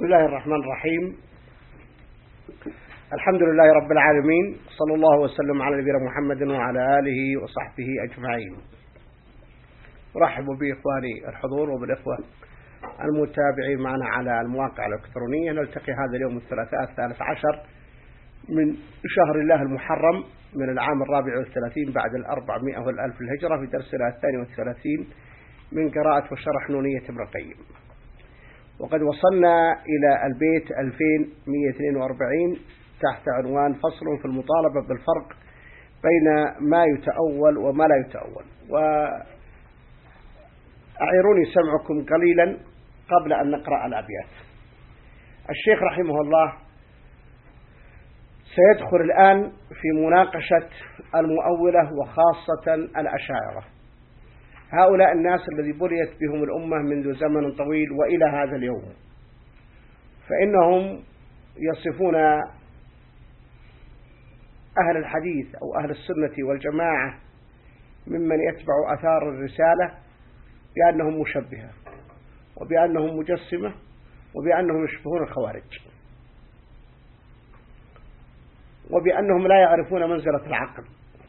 بسم الله الرحمن الرحيم. الحمد لله رب العالمين، صلى الله وسلم على نبينا محمد وعلى آله وصحبه أجمعين. أرحب بإخواني الحضور وبالإخوة المتابعين معنا على المواقع الإلكترونية. نلتقي هذا اليوم الثلاثاء 13 من شهر الله المحرم من العام 34 بعد 400 والألف الهجرة في درسنا 32 من قراءة وشرح نونية ابن القيم. وقد وصلنا إلى البيت 2142 تحت عنوان فصل في المطالبة بالفرق بين ما يتأول وما لا يتأول. وأعيروني سمعكم قليلا قبل أن نقرأ الأبيات. الشيخ رحمه الله سيدخل الآن في مناقشة المؤولة وخاصة الأشاعرة، هؤلاء الناس الذي بليت بهم الأمة منذ زمن طويل وإلى هذا اليوم، فإنهم يصفون أهل الحديث أو أهل السنة والجماعة ممن يتبع أثار الرسالة بأنهم مشبهة وبأنهم مجسمة وبأنهم يشبهون الخوارج وبأنهم لا يعرفون منزلة العقل.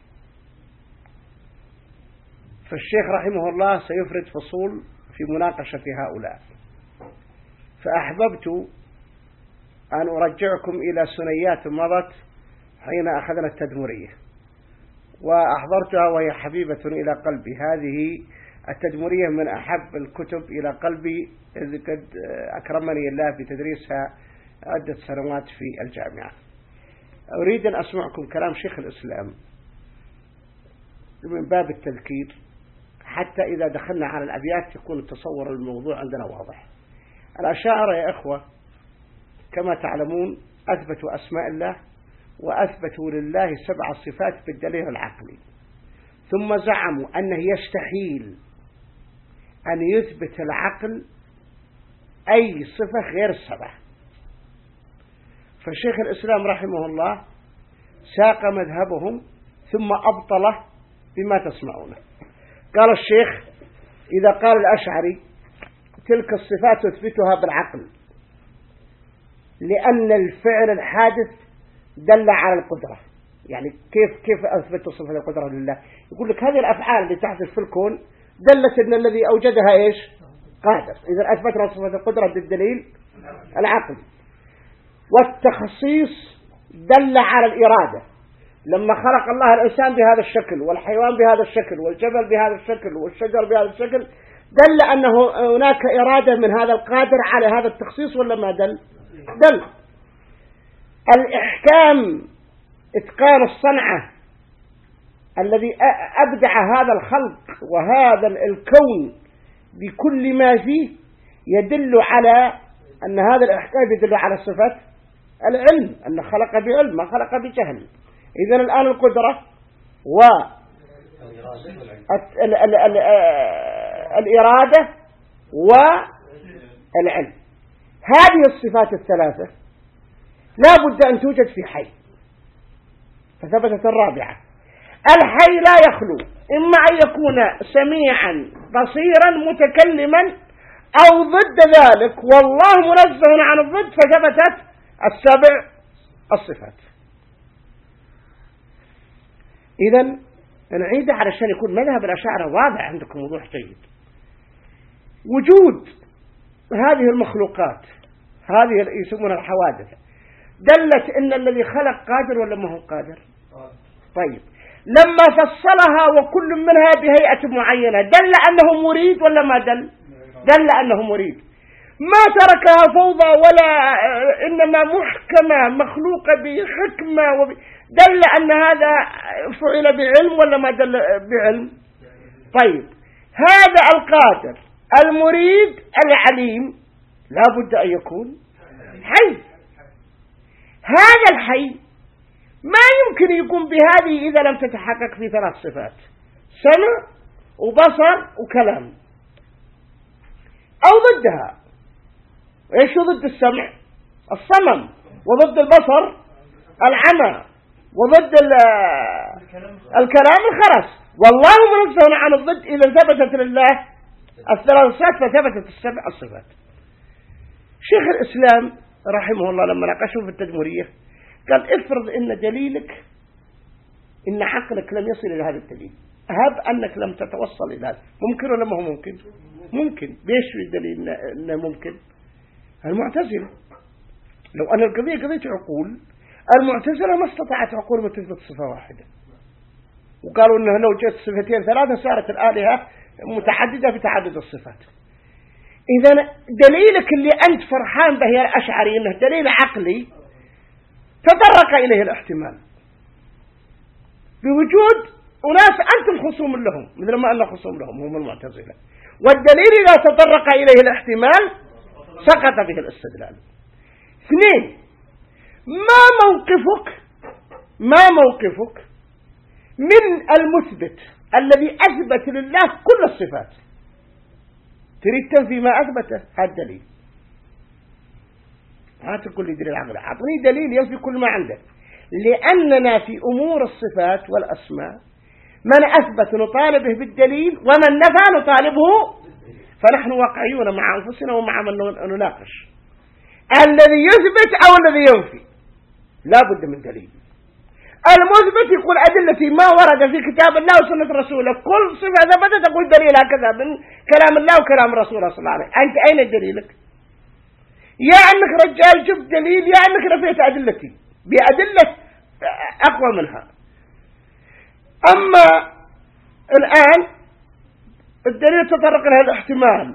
فالشيخ رحمه الله سيفرد فصول في مناقشة هؤلاء، فأحببت أن أرجعكم إلى سنيات مضت حين أخذنا التدمرية وأحضرتها وهي حبيبة إلى قلبي. هذه التدمرية من أحب الكتب إلى قلبي، إذ قد أكرمني الله بتدريسها عدة سنوات في الجامعة. أريد أن أسمعكم كلام شيخ الإسلام من باب التذكير، حتى إذا دخلنا على الأبيات يكون التصور الموضوع عندنا واضح. الأشاعرة يا إخوة كما تعلمون أثبتوا أسماء الله وأثبتوا لله 7 صفات بالدليل العقلي، ثم زعموا أنه يستحيل أن يثبت العقل أي صفة غير ال7. فشيخ الإسلام رحمه الله ساق مذهبهم ثم أبطله بما تسمعونه. قال الشيخ: إذا قال الأشعري تلك الصفات تثبتها بالعقل لأن الفعل الحادث دل على القدرة. يعني كيف أثبت صفة القدرة لله؟ يقول لك هذه الأفعال اللي تحدث في الكون دلت أن الذي أوجدها إيش؟ قادر. إذا أثبتنا صفة القدرة بالدليل العقل. والتخصيص دل على الإرادة، لما خلق الله الإنسان بهذا الشكل والحيوان بهذا الشكل والجبل بهذا الشكل والشجر بهذا الشكل، دل أنه هناك إرادة من هذا القادر على هذا التخصيص ولا ما دل؟ دل. الإحكام إتقان الصنعة الذي أبدع هذا الخلق وهذا الكون بكل ما فيه يدل على أن هذا الإحكام يدل على صفة العلم، أن خلق بعلم ما خلق بجهل. إذن الآن القدرة والإرادة والعلم، هذه الصفات الثلاثة لا بد أن توجد في حي. فثبتت الرابعة: الحي لا يخلو إما أن يكون سميعا بصيرا متكلما أو ضد ذلك، والله منزه عن الضد، فثبتت 7 الصفات. إذن نعيد علشان يكون مذهب الأشاعرة واضح عندكم وضوح جيد. وجود هذه المخلوقات هذه يسمونها الحوادث دلت إن الذي خلق قادر ولا ما هو قادر؟ طيب لما فصلها وكل منها بهيئة معينة دل أنه مريد ولا ما دل؟ دل أنه مريد. ما تركها فوضى ولا إنما محكمة مخلوقة بحكمة دل أن هذا فعل بعلم ولا ما دل بعلم؟ طيب هذا القادر المريد العليم لا بد أن يكون حي. هذا الحي ما يمكن يكون بهذه إذا لم تتحقق في 3 صفات: سمع وبصر وكلام، أو ضدها. إيش ضد السمع؟ الصمم، وضد البصر العمى، وضد الكلام الخرس. والله منزه عن الضد. إذا ثبتت لله 3 صفات فثبتت 7 الصفات. شيخ الإسلام رحمه الله لما ناقشه في التدمرية قال افرض إن دليلك إن عقلك لم يصل إلى هذا الدليل، هب أنك لم تتوصل إلى هذا، ممكن ولا ما هو ممكن؟ ممكن. بيش في الدليل إنه ممكن؟ المعتزلة لو أن القضية قضية عقول، المعتزلة ما استطاعت عقول أن تثبت صفة واحدة، وقالوا إنه لو جت صفتين ثلاثة صارت الآلهة متعددة بتعدد الصفات. إذا دليلك اللي أنت فرحان به يا الأشعري إنه دليل عقلي تطرق إليه الاحتمال بوجود أناس أنتم خصوم لهم مثل ما أنا خصوم لهم هم المعتزلة، والدليل إذا تطرق إليه الاحتمال سقط به الاستدلال. اثنين، ما موقفك من المثبت الذي أثبت لله كل الصفات؟ تريد تنفي ما أثبته؟ هذا الدليل. لا تقول لي دليل عقلي، أعطني دليل ينفي كل ما عندك. لأننا في أمور الصفات والأسماء من أثبت نطالبه بالدليل ومن نفى نطالبه، فنحن واقعيون مع أنفسنا ومع من نناقش. الذي يثبت أو الذي ينفي لا بد من دليل. المثبت يقول أدلتي ما ورد في كتاب الله وسنة رسوله، كل صفة ثبتت تقول دليل هكذا من كلام الله وكلام رسوله صلى الله عليه وسلم. أنت أين دليلك؟ يا أنك رجال جبت دليل يا أنك رفيت أدلتي بأدلة أقوى منها. أما الآن الدليل تطرق لها الاحتمال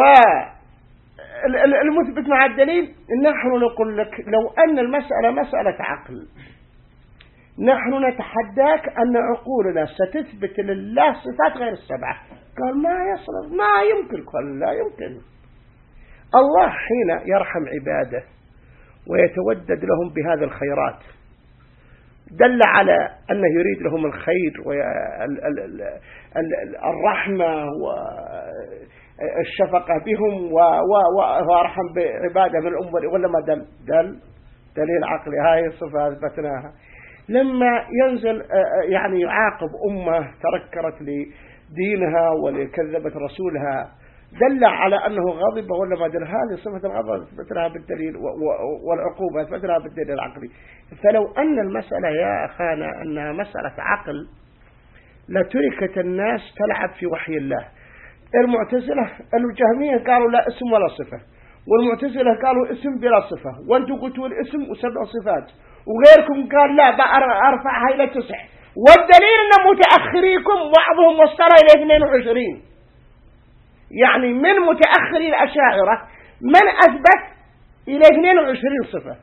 والمثبت مع الدليل، نحن نقول لك لو أن المسألة مسألة عقل نحن نتحداك أن عقولنا ستثبت لله صفات غير السبعة. قال ما يصلح، ما يمكن. قال لا يمكن. الله حين يرحم عباده ويتودد لهم بهذه الخيرات دل على أنه يريد لهم الخير والرحمة والشفقة بهم وأرحم بعباده من الأمة، ولا ما دليل عقلي. هاي الصفة أثبتناها. لما ينزل يعني يعاقب أمة تركرت لدينها ولكذبت رسولها دل على أنه غضب ولا ما دل. هذه صفة الغضب أثبتناها بالدليل والعقوبة أثبتناها بالدليل العقلي. فلو أن المسألة يا أخانا أنها مسألة عقل لتركت الناس تلعب في وحي الله. المعتزلة الجهمية قالوا لا اسم ولا صفة، والمعتزلة قالوا اسم بلا صفة، وانتم قلتوا الاسم وسبع صفات، وغيركم قال لا أرفعها إلى 9، والدليل أن متأخريكم بعضهم وصل إلى 22، يعني من متأخري الأشاعرة من أثبت إلى 22 صفة.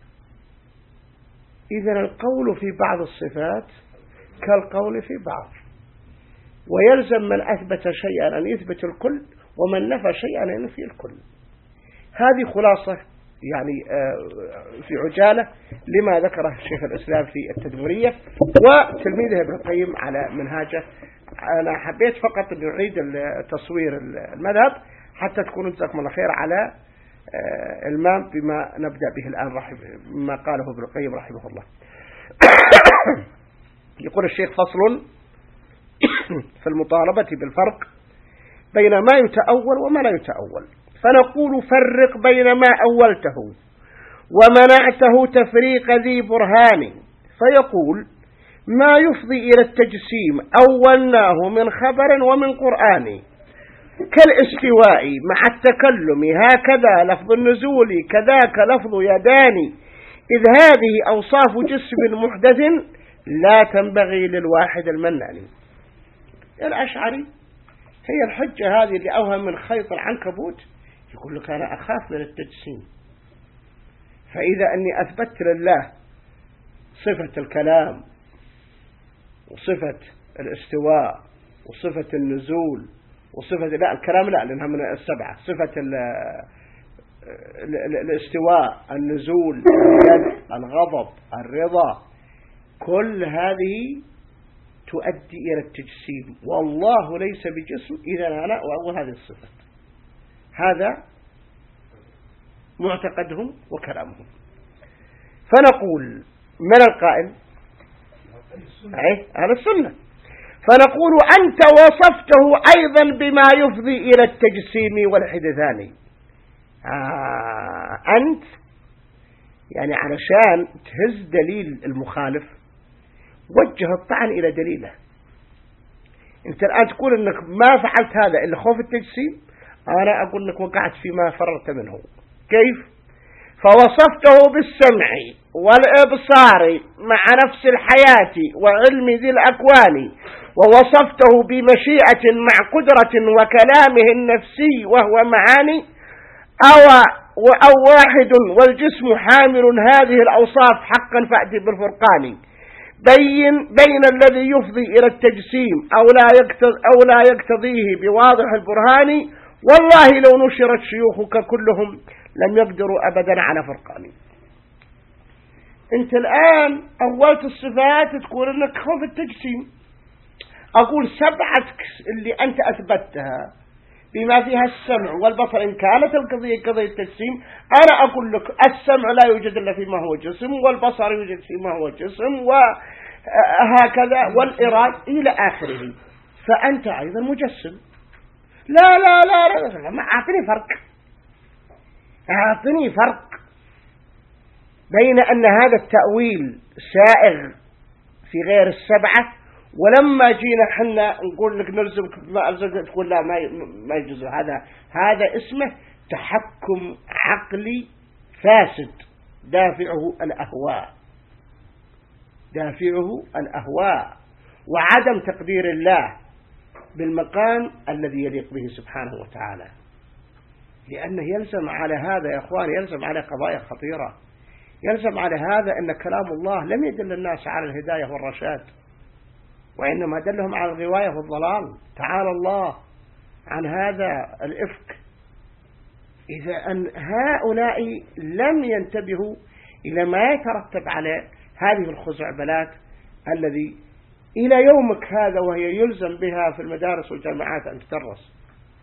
إذن القول في بعض الصفات كالقول في بعض، ويلزم من أثبت شيئا أن يثبت الكل ومن نفى شيئا أن ينفي الكل. هذه خلاصة يعني في عجالة لما ذكره شيخ الإسلام في التدمرية وتلميذه ابن القيم على منهاجه. أنا حبيت فقط أن نعيد تصوير المذهب حتى تكونوا جزاكم الله خير على المام بما نبدأ به الآن ما قاله ابن القيم رحمه الله. يقول الشيخ فصل في المطالبة بالفرق بين ما يتأول وما لا يتأول، فنقول فرق بين ما أولته ومنعته تفريق ذي برهان. فيقول ما يفضي إلى التجسيم أولناه من خبر ومن قرآن، كالاستواء مع التكلم هكذا لفظ النزول كذاك لفظ يداني، إذ هذه أوصاف جسم محدث لا تنبغي للواحد المنان. الأشعري هي الحجة هذه اللي أوهم من خيط العنكبوت، يقول لك أنا أخاف من التجسيم، فإذا أني أثبت لله صفة الكلام وصفة الاستواء وصفة النزول وصفة لا الكلام لا لأنها من السبعة، صفة الاستواء النزول الغضب الرضا، كل هذه تؤدي إلى التجسيم، والله ليس بجسم إذا أنا أقول هذه الصفة. هذا معتقدهم وكلامهم. فنقول من القائل أهل السنة، فنقول أنت وصفته أيضا بما يفضي إلى التجسيم والحدثان. أنت يعني علشان تهز دليل المخالف وجه الطعن إلى دليله. أنت الآن تقول أنك ما فعلت هذا إلا خوف التجسيم، أنا أقول لك وقعت فيما فررت منه. كيف؟ فوصفته بالسمع والإبصار مع نفس الحياة وعلم ذي الأكوان، ووصفته بمشيئة مع قدرة وكلامه النفسي وهو معاني، أو واحد والجسم حامل هذه الأوصاف حقا فأتي بالفرقان. بين الذي يفضي إلى التجسيم أو لا يقتضيه بواضح البرهان، والله لو نشرت شيوخك كلهم لم يقدروا أبدا على فرقان. أنت الآن أولت الصفات تقول أنك خوف التجسيم، أقول سبعتك اللي أنت أثبتها بما فيها السمع والبصر، إن كانت القضية قضية التجسيم، أنا أقول لك السمع لا يوجد إلا فيما هو جسم، والبصر يوجد فيما هو جسم، وهكذا والإراد إلى آخره، فأنت أيضا مجسم. لا لا لا لا, لا. أعطني فرق بين أن هذا التأويل سائغ في غير السبعة، ولما جينا حنا نقول لك نلزمك بما ألزمك تقول لا ما يجوز. هذا اسمه تحكم عقلي فاسد دافعه الأهواء وعدم تقدير الله بالمقام الذي يليق به سبحانه وتعالى. لأنه يلزم على هذا يا أخوان، يلزم على قضايا خطيرة، يلزم على هذا أن كلام الله لم يدل الناس على الهداية والرشاد، وإنما دلهم على الغواية والضلال. تعالى الله عن هذا الإفك. إذا أن هؤلاء لم ينتبهوا إلى ما يترتب على هذه الخزعبلات الذي إلى يومك هذا وهي يلزم بها في المدارس والجامعات أن تدرس.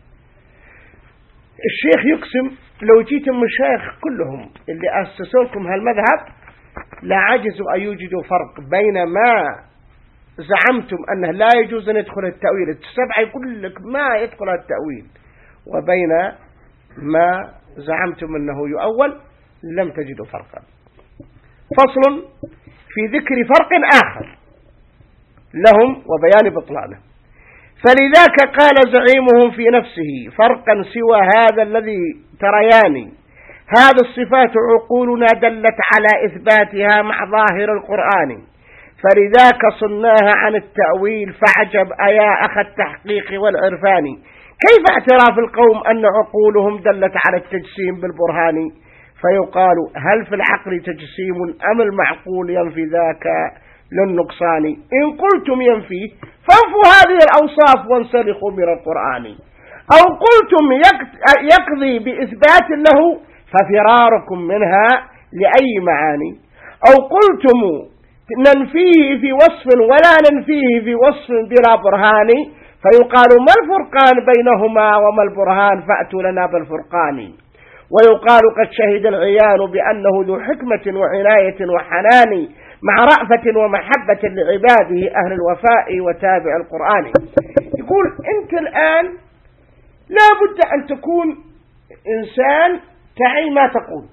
الشيخ يقسم لو جيت المشايخ كلهم اللي أسسوا لكم هالمذهب لا عجزوا أن يوجدوا فرق بين ما زعمتم أنه لا يجوز أن يدخل التأويل، السبعة يقول لك ما يدخل التأويل، وبين ما زعمتم أنه يؤول لم تجدوا فرقا. فصل في ذكر فرق آخر لهم وبيان بطلانه. فلذاك قال زعيمهم في نفسه فرقا سوى هذا الذي ترياني، هذه الصفات عقولنا دلت على إثباتها مع ظاهر القرآن، فلذاك صناها عن التأويل فعجب أيا أخ التحقيق والعرفان. كيف اعتراف القوم أن عقولهم دلت على التجسيم بالبرهان؟ فيقال هل في العقل تجسيم أم المعقول ينفي ذاك للنقصان؟ إن قلتم ينفيه فانفوا هذه الأوصاف وانسلخوا من القرآن، أو قلتم يقضي بإثبات له ففراركم منها لأي معاني، أو قلتم ننفيه في وصف ولا ننفيه في وصف بلا برهان، فيقال ما الفرقان بينهما وما البرهان فأتوا لنا بالفرقان. ويقال قد شهد العيان بأنه ذو حكمة وعناية وحنان مع رأفة ومحبة لعباده أهل الوفاء وتابع القرآن. يقول أنت الآن لا بد أن تكون إنسان تعي ما تقول.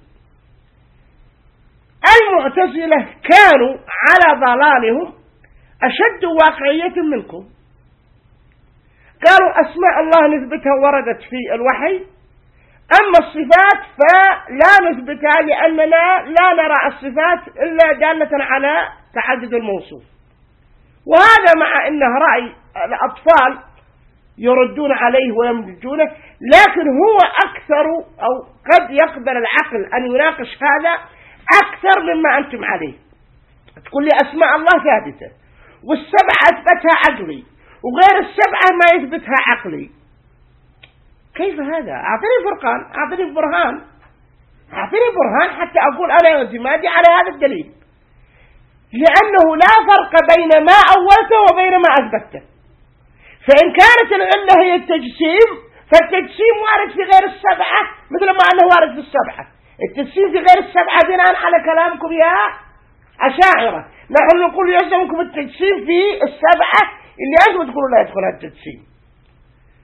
المعتزلة كانوا على ضلالهم أشد واقعية منكم، قالوا أسماء الله نثبتها وردت في الوحي، أما الصفات فلا نثبتها لأننا لا نرى الصفات إلا دالة على تعدد الموصوف. وهذا مع أنه رأي الأطفال يردون عليه ويمجونه، لكن هو أكثر أو قد يقبل العقل أن يناقش هذا أكثر مما أنتم عليه. تقول لي أسماء الله ثابتة والسبعة أثبتها عقلي وغير السبعة ما يثبتها عقلي، كيف هذا؟ أعطني فرقان، أعطني برهان، أعطني برهان حتى أقول أنا اعتمادي على هذا الدليل، لأنه لا فرق بين ما أولته وبين ما أثبته. فإن كانت العلة هي التجسيم فالتجسيم وارد في غير السبعة مثل ما أنه وارد في السبعة. التجسيم في غير السبعة بناء على كلامكم يا أشاعرة، نحن نقول يلزمكم التجسيم في السبعة اللي أنتم تقولوا لا يدخلها التجسيم.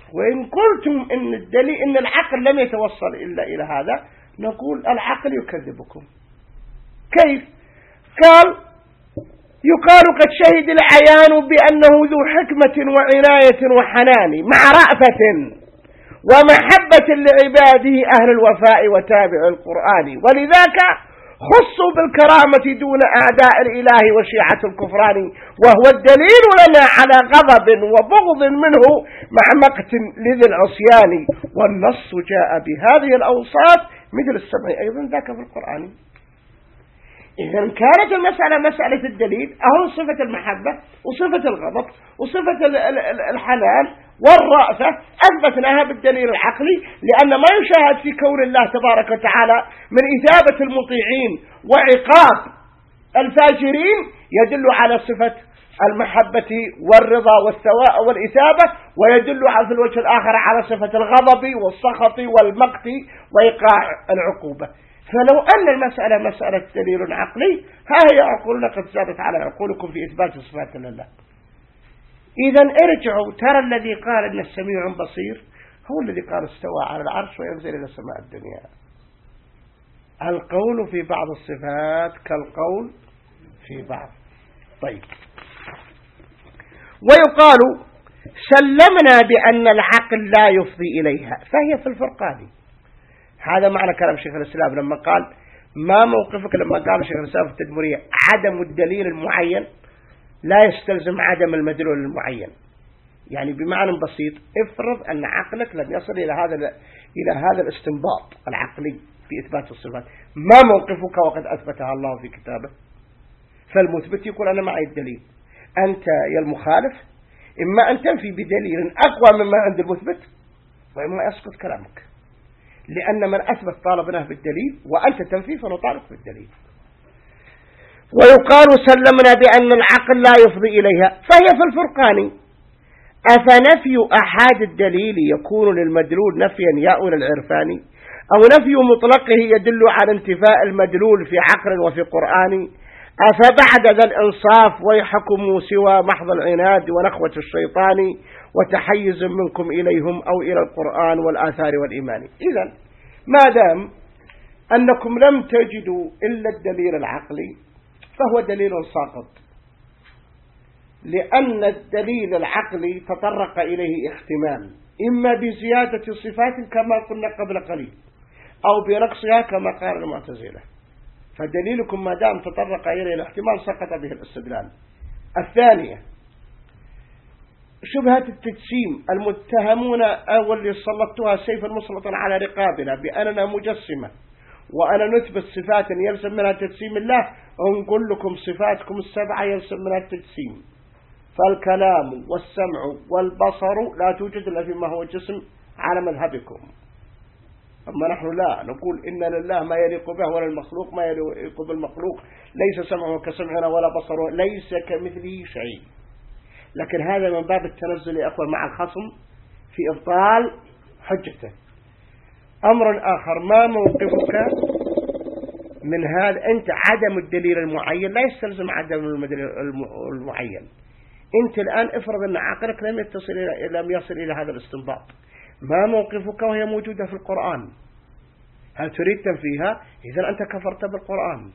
وإن قلتم إن الدليل إن العقل لم يتوصل إلا إلى هذا، نقول العقل يكذبكم. كيف؟ قال يقال قد شهد العيان بأنه ذو حكمة وعناية وحنان مع رأفة ومحبة لعباده أهل الوفاء وتابع القرآن، ولذاك خصوا بالكرامة دون أعداء الإله وشيعة الكفران، وهو الدليل لنا على غضب وبغض منه مع مقت لذي العصيان، والنص جاء بهذه الأوصاف مثل السبع أيضا ذاك في القرآن. إذا كانت المسألة مسألة الدليل، أهو صفة المحبة وصفة الغضب وصفة الحنان والرأفة أثبتناها بالدليل العقلي، لأن ما يشاهد في كون الله تبارك وتعالى من إثابة المطيعين وعقاب الفاجرين يدل على صفة المحبة والرضا والثواء والإثابة، ويدل في الوجه الآخر على صفة الغضب والسخط والمقت وإيقاع العقوبة. فلو أن المسألة مسألة دليل عقلي، ها هي عقولنا قد زادت على عقولكم في إثبات صفات لله. إذا ارجعوا، ترى الذي قال إن السميع بصير هو الذي قال استوى على العرش وينزل إلى سماء الدنيا. القول في بعض الصفات كالقول في بعض. طيب، ويقال سلمنا بأن العقل لا يفضي إليها فهي في الفرقان. هذا معنى كلام شيخ الإسلام لما قال ما موقفك، لما قال شيخ الإسلام في التدمرية عدم الدليل المعين لا يستلزم عدم المدلول المعين. يعني بمعنى بسيط، افرض أن عقلك لم يصل إلى هذا الاستنباط العقلي في إثبات الصفات، ما موقفك وقد أثبتها الله في كتابه؟ فالمثبت يقول أنا معي الدليل، أنت يا المخالف إما أن تنفي بدليل أقوى مما عند المثبت، وإما يسقط كلامك، لأن من أثبت طالبناه بالدليل وأنت تنفي فنطالب بالدليل. ويقال سلمنا بأن العقل لا يفضي إليها فهي في الفرقان. أفنفي أحد الدليل يكون للمدلول نفيا يا أولى العرفان، أو نفي مطلقه يدل على انتفاء المدلول في عقل وفي قرآن؟ أفبعد ذا الإنصاف ويحكموا سوى محض العناد ونخوة الشيطان، وتحيز منكم إليهم أو إلى القرآن والآثار والإيمان. إذن ما دام أنكم لم تجدوا إلا الدليل العقلي فهو دليل ساقط، لأن الدليل العقلي تطرق إليه احتمال، إما بزيادة الصفات كما قلنا قبل قليل أو بنقصها كما قال المعتزلة، فدليلكم ما دام تطرق إليه الاحتمال سقط به الاستدلال. الثانية شبهة التجسيم، المتهمون أو اللي سلطتها سيفا مسلطا على رقابنا بأننا مجسمة وأنا نثبت صفات يلزم منها تجسيم الله، ونقول لكم صفاتكم السبعة يلزم منها التجسيم، فالكلام والسمع والبصر لا توجد إلا فيما هو جسم على مذهبكم. أما نحن لا، نقول إن لله ما يليق به ولا المخلوق ما يليق بالمخلوق، ليس سمعه كسمعنا ولا بصره ليس كمثله شيء. لكن هذا من باب التنزل أقوى مع الخصم في إبطال حجته. أمر آخر، ما موقفك من هذا؟ أنت عدم الدليل المعين لا يستلزم عدم الدليل المعين. أنت الآن افرض أن عقلك لم يصل إلى هذا الاستنباط، ما موقفك وهي موجودة في القرآن؟ هل تريد تنفيها؟ إذن أنت كفرت بالقرآن.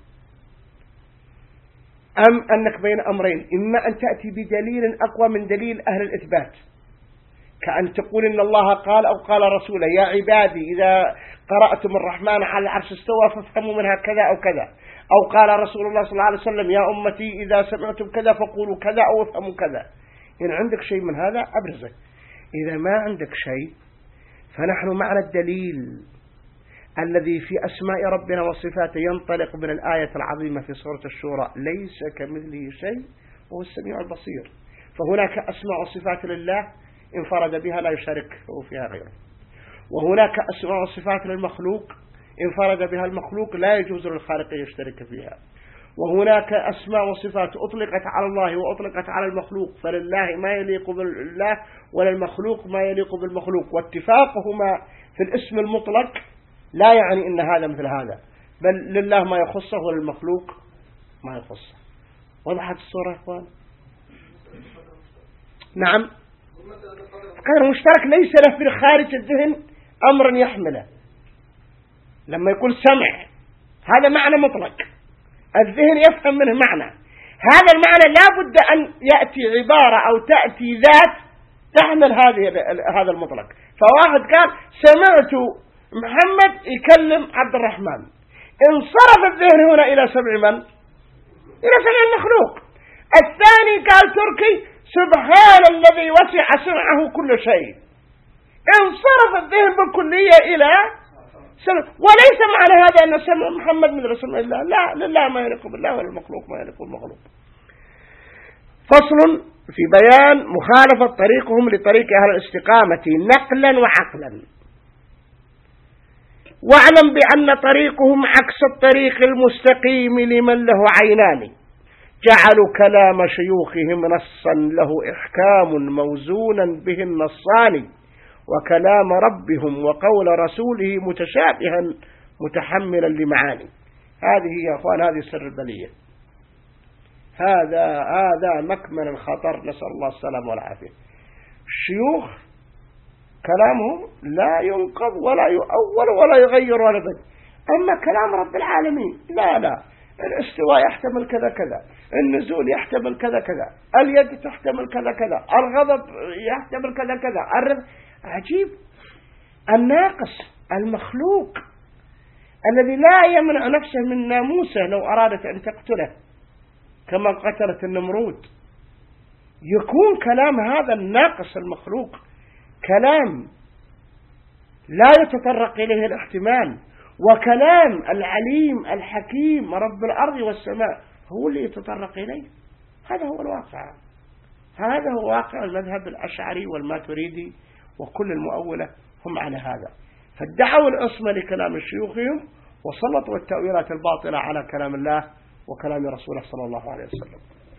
أم أنك بين أمرين، إما أن تأتي بدليل أقوى من دليل أهل الإثبات، كأن تقول إن الله قال أو قال رسوله يا عبادي إذا قرأتم الرحمن على العرش استوى فافهموا منها كذا أو كذا، أو قال رسول الله صلى الله عليه وسلم يا أمتي إذا سمعتم كذا فقولوا كذا أو افهموا كذا. إن عندك شيء من هذا أبرزه. إذا ما عندك شيء فنحن معنا الدليل الذي في أسماء ربنا وصفاته ينطلق من الآية العظيمة في سورة الشورى ليس كمثله شيء وهو السميع البصير. فهناك أسماء وصفات لله انفرد بها لا يشارك فيها غيره، وهناك أسماء وصفات للمخلوق انفرد بها المخلوق لا يجوز للخالق يشترك فيها، وهناك أسماء وصفات أطلقت على الله وأطلقت على المخلوق، فلله ما يليق بالله وللمخلوق ما يليق بالمخلوق، واتفاقهما في الاسم المطلق لا يعني إن هذا مثل هذا، بل لله ما يخصه وللمخلوق ما يخصه. وضحت الصورة يا إخوان؟ نعم. القدر المشترك ليس له في خارج الذهن أمر يحمله. لما يقول سمع هذا معنى مطلق، الذهن يفهم منه معنى، هذا المعنى لا بد أن يأتي عبارة أو تأتي ذات تحمل هذا المطلق. فواحد قال سمعت محمد يكلم عبد الرحمن، انصرف الذهن هنا إلى سمع من؟ إلى سمع المخلوق. الثاني قال تركي سبحان الذي وسع سمعه كل شيء، انصرف الذهن بالكلية إلى سمع. وليس معنى هذا أن سمع محمد من رسول الله، لا، لله ما يليق بالله وللمخلوق ما يليق بالمخلوق. فصل في بيان مخالفة طريقهم لطريق أهل الاستقامة نقلا وعقلا. واعلم بأن طريقهم عكس الطريق المستقيم لمن له عينان، جعلوا كلام شيوخهم نصا له إحكام موزونا به النصان، وكلام ربهم وقول رسوله متشابها متحملا لمعاني. هذه يا أخوان هذه سر البلية، هذا مكمن الخطر، نسأل الله السلام والعافية. الشيوخ كلامهم لا ينقض ولا يؤول ولا يغير ولا بد. أما كلام رب العالمين لا، الاستواء يحتمل كذا كذا، النزول يحتمل كذا كذا، اليد تحتمل كذا كذا، الغضب يحتمل كذا كذا، عجيب. الناقص المخلوق الذي لا يمنع نفسه من ناموسه لو أرادت أن تقتله كما قتلت النمرود، يكون كلام هذا الناقص المخلوق كلام لا يتطرق إليه الاحتمال، وكلام العليم الحكيم رب الأرض والسماء هو اللي يتطرق إليه. هذا هو الواقع، هذا هو واقع المذهب الأشعري والماتريدي وكل المؤولة هم على هذا. فادعوا العصمة لكلام شيوخهم وسلطوا التأويلات الباطلة على كلام الله وكلام رسوله صلى الله عليه وسلم.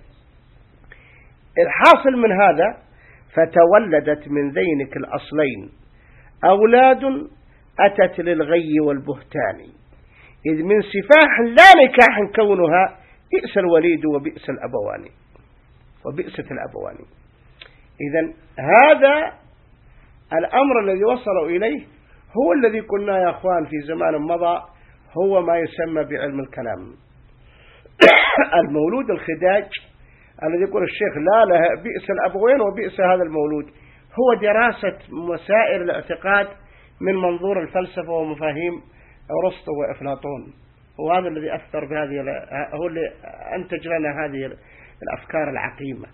الحاصل من هذا فتولدت من ذينك الأصلين أولاد أتت للغي والبهتان، إذ من سفاح لا نكاح كونها بئس الوليد وبئس الأبوان وبئست الأبوان. إذن هذا الأمر الذي وصلوا إليه هو الذي قلنا يا أخوان في زمان مضى هو ما يسمى بعلم الكلام. المولود الخداج الذي يقول الشيخ لا بئس الأبوين وبئس هذا المولود، هو دراسة مسائل الاعتقاد من منظور الفلسفة ومفاهيم أرسطو وأفلاطون، وهذا الذي أثر بهذه، هو اللي أنتج لنا هذه الأفكار العقيمة.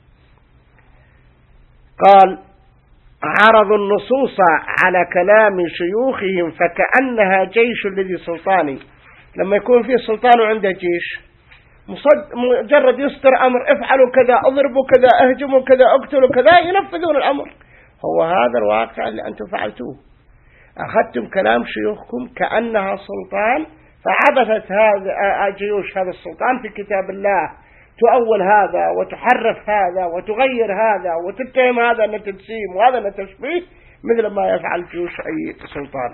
قال عرضوا النصوص على كلام شيوخهم فكأنها جيش الذي سلطاني. لما يكون فيه سلطان وعنده جيش مجرد يصدر أمر افعلوا كذا، اضربوا كذا، اهجموا كذا، اقتلوا كذا، ينفذون الأمر. هو هذا الواقع اللي أنتم فعلتوه، أخذتم كلام شيوخكم كأنها سلطان، فعبثت هذا جيوش هذا السلطان في كتاب الله، تؤول هذا وتحرف هذا وتغير هذا وتتهم هذا أن تجسيم وهذا أن تشبيه، مثل ما يفعل جيوش أي سلطان.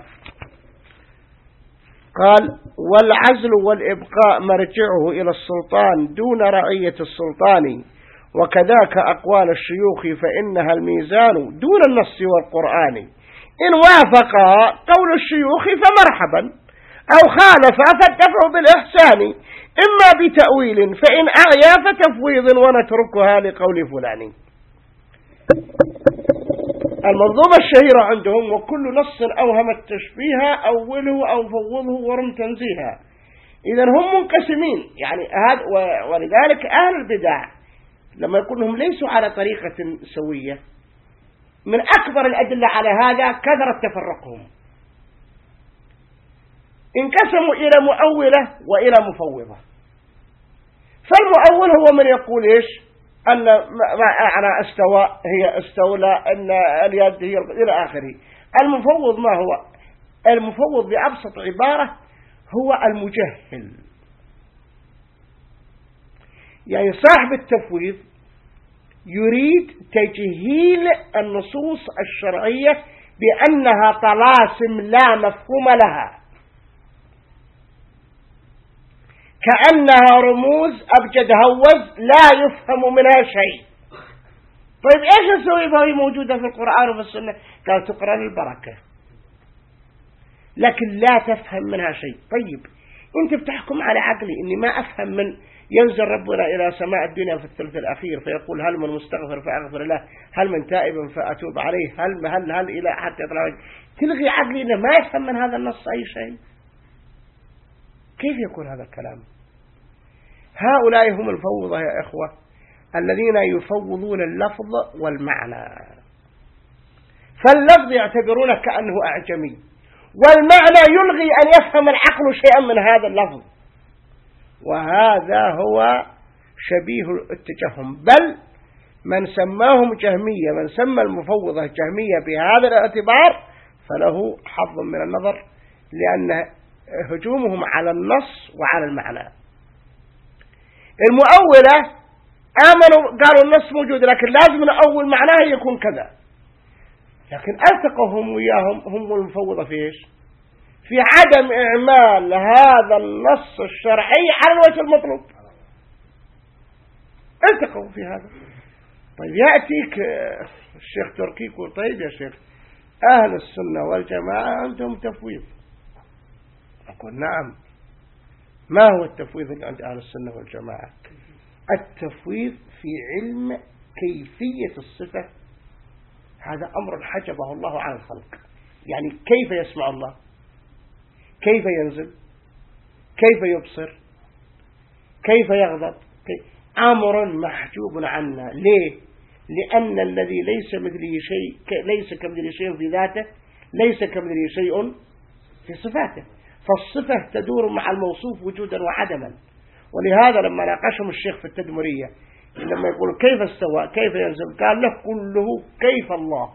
قال والعزل والإبقاء مرجعه إلى السلطان دون رعية السلطان، وكذاك أقوال الشيوخ فإنها الميزان دون النص والقرآن، إن وافق قول الشيوخ فمرحبا، أو خالف فالدفع بالإحسان، إما بتأويل فإن أعيا فتفويض ونتركها لقول فلان. المنظومة الشهيرة عندهم وكل نص أوهم التشبيه أوله أو فوضه ورم تنزيها. إذن هم منقسمين يعني ولذلك أهل البدع لما يكونهم ليسوا على طريقة سوية، من أكبر الأدلة على هذا كثرة تفرقهم، انقسموا إلى مؤولة وإلى مفوضة. فالمؤول هو من يقول إيش؟ أن معنى استواء هي استولى، أن اليد هي إلى آخره. المفوض ما هو؟ المفوض بأبسط عبارة هو المجهل، يعني صاحب التفويض يريد تجهيل النصوص الشرعية بأنها طلاسم لا مفهوم لها، كأنها رموز أبجد هوز لا يفهم منها شيء. طيب إيش نسوي فهي موجودة في القرآن وفي السنة؟ قال تقرأ للبركة، لكن لا تفهم منها شيء. طيب أنت بتحكم على عقلي إني ما أفهم من ينزل ربنا إلى سماء الدنيا في الثلث الأخير فيقول هل من مستغفر فأغفر له، هل من تائب فأتوب عليه، هل إلى حتى يطلع، تلغي عقلي إنه ما يفهم من هذا النص أي شيء. كيف يكون هذا الكلام؟ هؤلاء هم الفوضى يا إخوة الذين يفوضون اللفظ والمعنى، فاللفظ يعتبرونه كأنه أعجمي، والمعنى يلغي أن يفهم العقل شيئا من هذا اللفظ، وهذا هو شبيه التجهم. بل من سماهم جهمية، من سمى المفوضة جهمية بهذا الاعتبار فله حظ من النظر، لأن هجومهم على النص وعلى المعنى. المؤولة آمنوا قالوا النص موجود لكن لازم نأول معناه يكون كذا، لكن التقوا هم وياهم هم المفوضة في إيش؟ في عدم إعمال هذا النص الشرعي على الوجه المطلوب، التقوا في هذا. طيب يأتيك الشيخ تركي يقول طيب يا شيخ أهل السنة والجماعة عندهم تفويض. أقول نعم، ما هو التفويض اللي عند أهل السنة والجماعة؟ التفويض في علم كيفية الصفة، هذا أمر حجبه الله عن الخلق. يعني كيف يسمع الله، كيف ينزل، كيف يبصر، كيف يغضب، أمر محجوب عنا. ليه؟ لأن الذي ليس مثله شيء، ليس كمثله شيء في ذاته، ليس كمثله شيء في صفاته، فالصفة تدور مع الموصوف وجودا وعدما. ولهذا لما ناقشهم الشيخ في التدمرية لما يقول كيف استوى كيف ينزل، قال له كله كيف الله.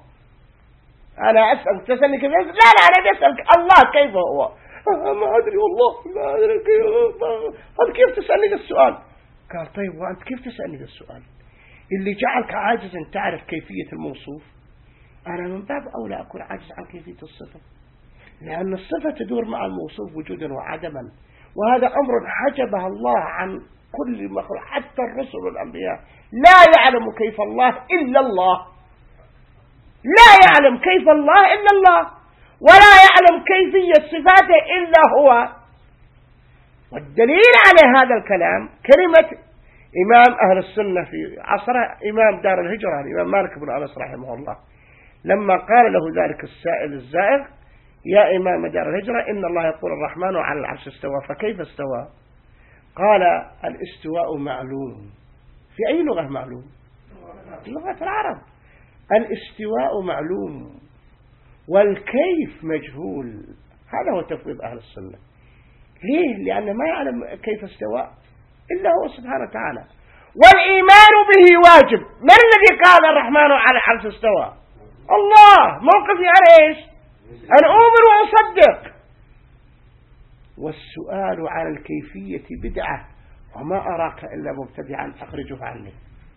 أنا أسأل تسألني كيف ينزل؟ لا أنا بسألك الله كيف هو. ما أدري والله ما أدري كيف. هذا كيف تسألني ذا السؤال؟ قال طيب وأنت كيف تسألني ذا السؤال اللي جعلك عاجزا تعرف كيفية الموصوف؟ أنا من باب أولى أكون عاجز عن كيفية الصفة، لأن الصفة تدور مع الموصوف وجودا وعدما، وهذا أمر حجبه الله عن كل مخلوق حتى الرسل والأنبياء. لا يعلم كيف الله إلا الله، لا يعلم كيف الله إلا الله، ولا يعلم كيفية صفاته إلا هو. والدليل على هذا الكلام كلمة إمام أهل السنة في عصره إمام دار الهجرة الإمام مالك بن أنس رحمه الله، لما قال له ذلك السائل الزائغ يا إمام دار الهجرة إن الله يقول الرحمن على العرش استوى فكيف استوى؟ قال الاستواء معلوم. في أي لغة معلوم؟ لغة العرب. الاستواء معلوم والكيف مجهول. هذا هو تفويض أهل السنة. ليه؟ لأنه ما يعلم كيف استوى إلا هو سبحانه وتعالى، والإيمان به واجب. من الذي قال الرحمن على العرش استوى؟ الله. موقفي على إيش؟ أن أؤمن وأصدق. والسؤال عن الكيفية بدعة، وما أراك إلا مبتدعا أخرجه عني.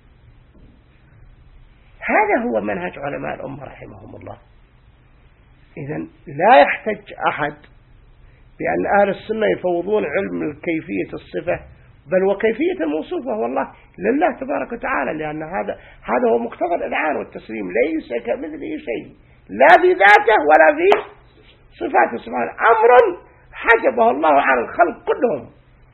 هذا هو منهج علماء الأمة رحمهم الله. إذن لا يحتج أحد بأن أهل السنة يفوضون علم كيفية الصفة، بل وكيفية الموصوف وهو الله لله تبارك وتعالى، لأن هذا هو مقتضى الإذعان والتسليم. ليس كمثله شيء لا في ذاته ولا في صفاته سبحانه. أمر حجبه الله عن الخلق كلهم.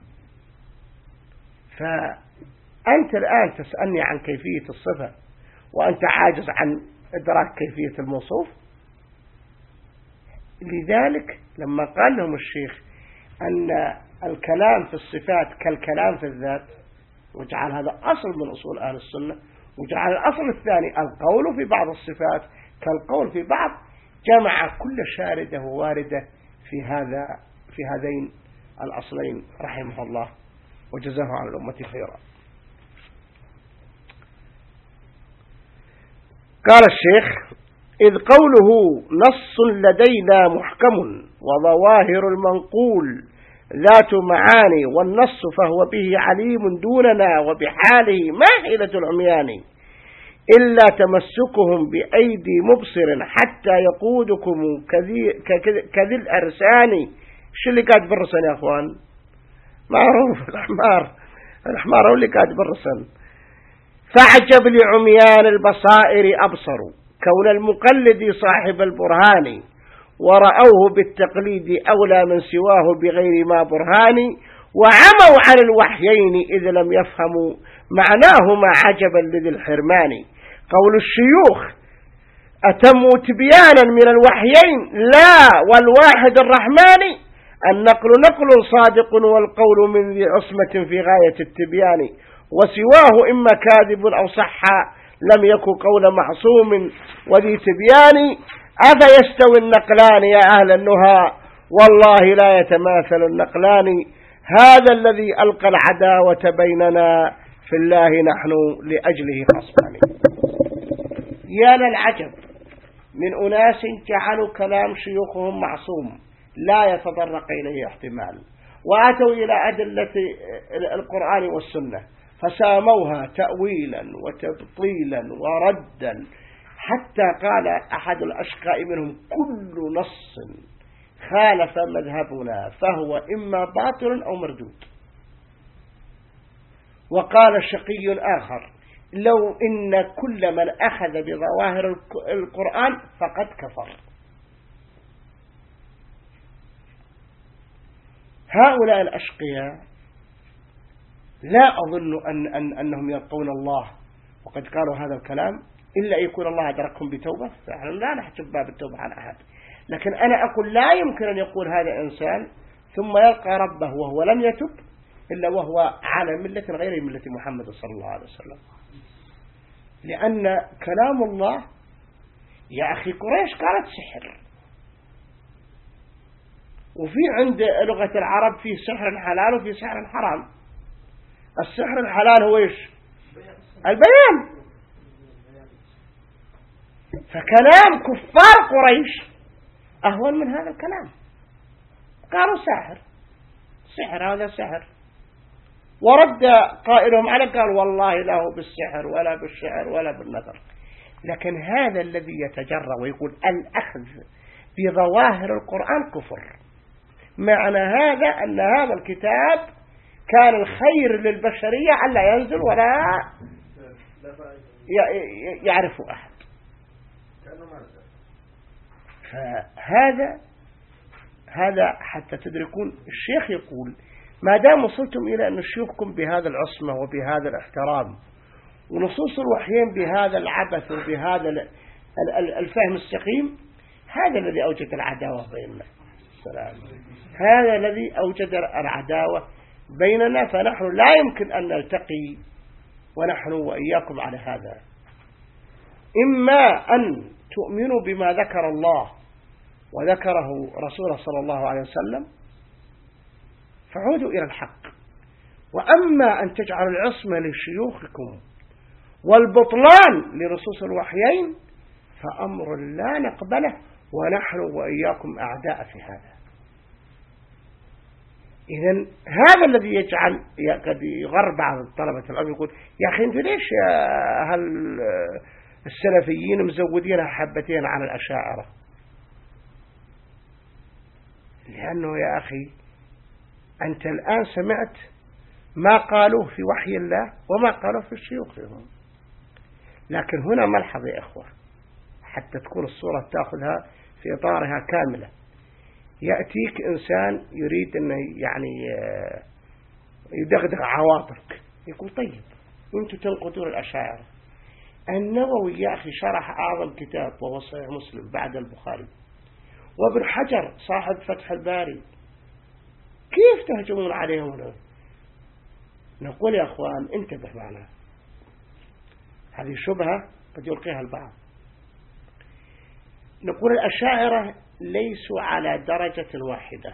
فأنت الآن تسألني عن كيفية الصفة وأنت عاجز عن إدراك كيفية الموصوف. لذلك لما قال لهم الشيخ أن الكلام في الصفات كالكلام في الذات، وجعل هذا أصل من أصول أهل السنة، وجعل الأصل الثاني القول في بعض الصفات كالقول في بعض، جمع كل شاردة وواردة في هذين الأصلين رحمه الله وجزاه عن الأمة خيرا. قال الشيخ إذ قوله نص لدينا محكم وظواهر المنقول ذات معاني، والنص فهو به عليم دوننا وبحاله ما حيلة العميان إلا تمسكهم بأيدي مبصر حتى يقودكم كذي الأرسان. شو اللي قاعد بالرسن يا أخوان؟ معروف الأحمار هو اللي قاعد بالرسن. فاعجب لعميان البصائر أبصروا كون المقلد صاحب البرهان، ورأوه بالتقليد أولى من سواه بغير ما برهان، وعموا عن الوحيين إذ لم يفهموا معناهما عجبا لذي الحرمان. قول الشيوخ أتموا تبيانا من الوحيين لا والواحد الرحمن، النقل نقل صادق والقول من ذي عصمة في غاية التبيان، وسواه إما كاذب أو صح لم يكن قول معصوم وذي تبيان. أفيستوي النقلان يا أهل النهى والله لا يتماثل النقلان، هذا الذي ألقى العداوة بيننا في الله نحن لأجله خصمان. يا للعجب من أناس جعلوا كلام شيوخهم معصوم لا يتطرق إليه احتمال، وأتوا إلى أدلة القرآن والسنة فساموها تأويلا وتبطيلا وردا، حتى قال أحد الأشقاء منهم كل نص خالف مذهبنا فهو إما باطل أو مردود. وقال شقي آخر لو إن كل من أخذ بظواهر القرآن فقد كفر. هؤلاء الأشقياء لا أظن أنهم يلقون الله وقد قالوا هذا الكلام إلا يكون الله أدركهم بتوبة، فنحن لا نحجب باب التوبة عن أحد، لكن أنا أقول لا يمكن أن يقول هذا إنسان ثم يلقى ربه وهو لم يتب إلا وهو على ملة غير ملة محمد صلى الله عليه وسلم، لأن كلام الله يا أخي قريش قالت سحر، وفي عند لغة العرب في سحر حلال وفي سحر حرام. السحر الحلال هو إيش؟ البيان. فكلام كفار قريش أهون من هذا الكلام، قالوا سحر هذا سحر، ورد قائلهم على قال والله لا هو بالسحر ولا بالشعر ولا بالنذر. لكن هذا الذي يتجرأ ويقول الأخذ بظواهر القرآن كفر، معنى هذا أن هذا الكتاب كان الخير للبشرية ألا ينزل ولا يعرف أحد. فهذا حتى تدركون الشيخ يقول ما دام وصلتم إلى أن شيوخكم بهذا العصمة وبهذا الاحترام ونصوص الوحيين بهذا العبث وبهذا الفهم السقيم، هذا الذي أوجد العداوة بيننا. هذا الذي أوجد العداوة بيننا، فنحن لا يمكن أن نلتقي ونحن وإياكم على هذا. إما أن تؤمنوا بما ذكر الله وذكره رسوله صلى الله عليه وسلم فعودوا إلى الحق، وأما أن تجعلوا العصمة لشيوخكم والبطلان لنصوص الوحيين فأمر لا نقبله، ونحن وإياكم أعداء في هذا. إذن هذا الذي يجعل قد يغر بعض طلبة العلم يقول يا أخي أنتوا ليش هل السلفيين مزودين حبتين على الأشاعرة؟ لأنه يا أخي أنت الآن سمعت ما قالوه في وحي الله وما قالوه في شيوخهم. لكن هنا ملحظ يا إخوة حتى تكون الصورة تأخذها في إطارها كاملة. يأتيك إنسان يريد أن يعني يدغدغ عواطفك، يقول طيب أنتم تنقدون الأشاعرة. النووي يا أخي شرح أعظم كتاب وهو صحيح مسلم بعد البخاري، وابن حجر صاحب فتح الباري، كيف تهجمون عليهم؟ نقول يا أخوان انتبه معنا، هذه شبهة قد يلقيها البعض. نقول الأشاعرة ليسوا على درجة واحدة،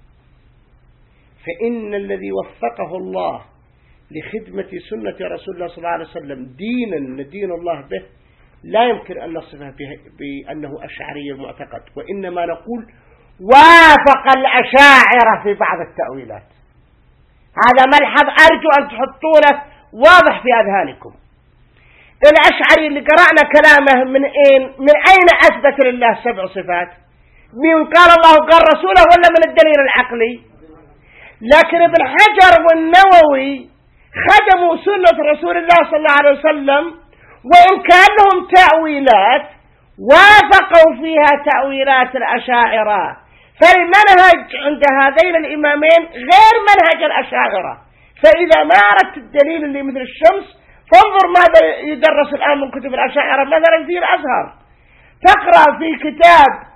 فإن الذي وفقه الله لخدمة سنة رسول الله صلى الله عليه وسلم دينا ندين الله به لا يمكن أن نصفه بأنه أشعري المعتقد، وإنما نقول وافق الأشاعرة في بعض التأويلات. هذا ملحظ أرجو أن تحطونه واضح في أذهانكم. الأشعري اللي قرأنا كلامه من أين أثبت لله 7 صفات؟ من قال الله قال رسوله ولا من الدليل العقلي؟ لكن ابن حجر والنووي خدموا سنة رسول الله صلى الله عليه وسلم، وإن كان لهم تأويلات وافقوا فيها تأويلات الأشاعرة. فالمنهج عند هذين الإمامين غير منهج الأشاعرة. فإذا ما أردت الدليل اللي مثل الشمس فانظر ماذا يدرس الآن من كتب الأشاعرة مثلا في الأزهر. تقرأ في كتاب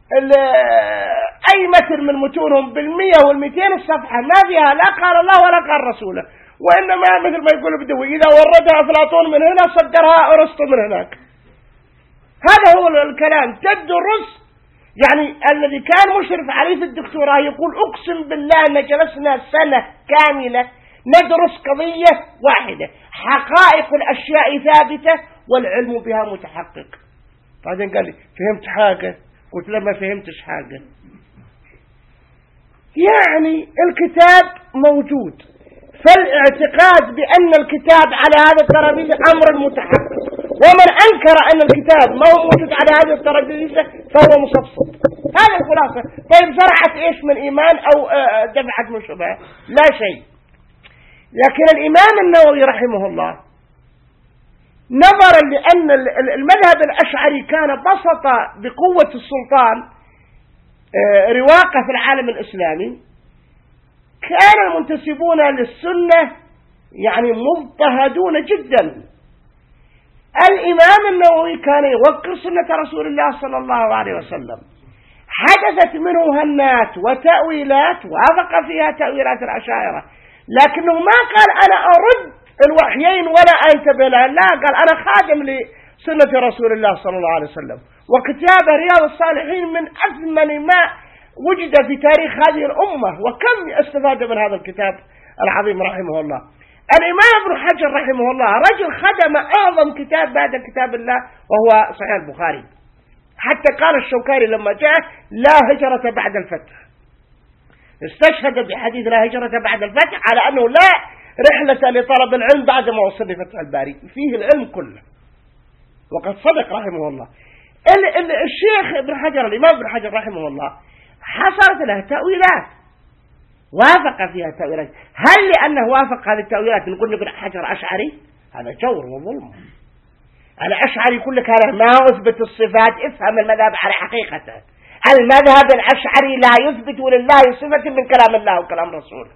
أي متن من متونهم 100 و200 الصفحة ما فيها لا قال الله ولا قال رسوله، وإنما مثل ما يقول بدوي إذا وردها أفلاطون من هنا صدرها أرسطو من هناك. هذا هو الكلام. تدرس يعني الذي كان مشرف عليه في الدكتوراه يقول أقسم بالله أن جلسنا سنة كاملة ندرس قضية واحدة، حقائق الأشياء ثابتة والعلم بها متحقق. بعدين قال لي فهمت حاجة؟ قلت له ما فهمتش حاجة. يعني الكتاب موجود، فالاعتقاد بأن الكتاب على هذا الترابيزة أمر متحقق، ومن أنكر أن الكتاب ما هو موجود على هذه الترابيزة فهو مصفصف. هذا الخلاصة. طيب زرعت إيش من إيمان أو دفعت من شبهة؟ لا شيء. لكن الإمام النووي رحمه الله نظرا لأن المذهب الأشعري كان بسط بقوة السلطان رواقة في العالم الإسلامي، كان المنتسبون للسنة يعني مضطهدون جدا. الإمام النووي كان يوقر سنة رسول الله صلى الله عليه وسلم، حدثت منه هنات وتأويلات وافق فيها تأويلات الأشاعرة، لكنه ما قال أنا أرد الوحيين ولا أنتبه لها، لا، قال أنا خادم لسنة رسول الله صلى الله عليه وسلم. وكتاب رياض الصالحين من أثمن ما وجد في تاريخ هذه الأمة، وكم استفاد من هذا الكتاب العظيم رحمه الله. الإمام ابن حجر رحمه الله رجل خدم أعظم كتاب بعد كتاب الله وهو صحيح البخاري، حتى قال الشوكاني لما جاء لا هجرة بعد الفتح، استشهد بحديث لا هجرة بعد الفتح على أنه لا رحلة لطلب العلم بعد ما وصل لفتح الباري، فيه العلم كله، وقد صدق رحمه الله. الشيخ ابن حجر الإمام ابن حجر رحمه الله حصلت له تأويلات وافق فيها تأويلات. هل لأنه وافق هذه التأويلات نقول ابن حجر أشعري؟ هذا جور وظلم. الأشعري يقول لك هذا ما أثبت الصفات، افهم المذهب على حقيقته. المذهب الأشعري لا يثبت لله صفة من كلام الله وكلام رسوله،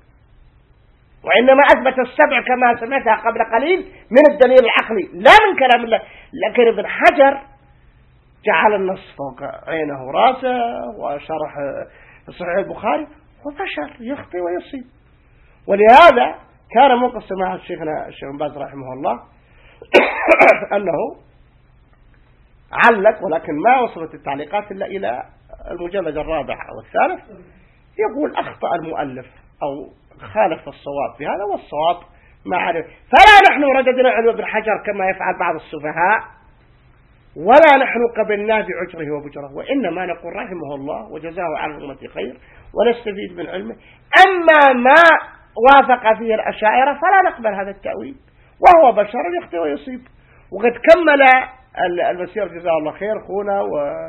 وإنما أثبت السبع كما سمعتها قبل قليل من الدليل العقلي لا من كلام الله. لكن ابن حجر جعل النص فوق عينه وراسه، وشرح صحيح البخاري، وبشر يخطئ ويصيب. ولهذا كان موقف سماحة شيخنا الشيخ بن باز رحمه الله أنه علق، ولكن ما وصلت التعليقات إلا إلى المجلد الرابع أو الثالث، يقول أخطأ المؤلف أو خالف الصواب في هذا، والصواب ما عرف. فلا نحن رددنا على ابن حجر كما يفعل بعض السفهاء، ولا نحن قبلناه بعجره وبجره، وإنما نقول رحمه الله وجزاه عن الأمة خير ونستفيد من علمه. أما ما وافق فيه الأشاعرة فلا نقبل هذا التأويل، وهو بشر يخطئ ويصيب. وقد كمل المسير جزاه الله خير أخونا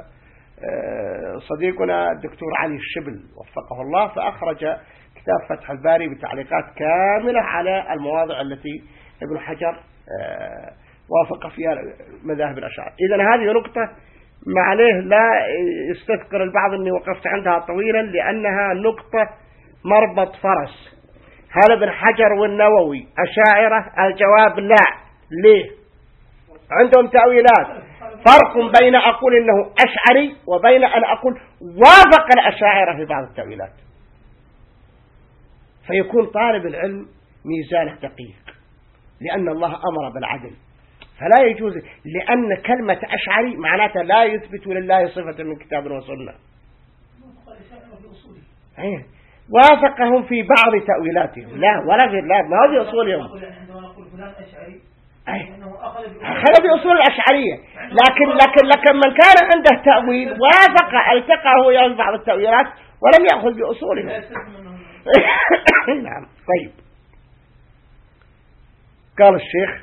وصديقنا الدكتور علي الشبل وفقه الله، فأخرج كتاب فتح الباري بتعليقات كاملة على المواضع التي ابن حجر وافق فيها مذاهب الأشاعرة. إذن هذه نقطة ما عليه لا يستذكر البعض أني وقفت عندها طويلا، لأنها نقطة مربط فرس. هل ابن حجر والنووي أشاعرة؟ الجواب لا. ليه؟ عندهم تأويلات. فرق بين أقول إنه أشعري وبين أن أقول وافق الأشاعرة في بعض التأويلات، فيكون طالب العلم ميزانه دقيق، لأن الله أمر بالعدل، فلا يجوز، لأن كلمة أشعري معناتها لا يثبت لله صفة من كتاب وسنة. وافقهم في بعض تأويلاتهم، لا ولا غير، لا، ما هذه أصولهم، أخذ بأصول الأشعرية. لكن من كان عنده تأويل وافق التقى هو يأخذ بعض التأويلات ولم يأخذ بأصولهم. نعم. طيب، قال الشيخ: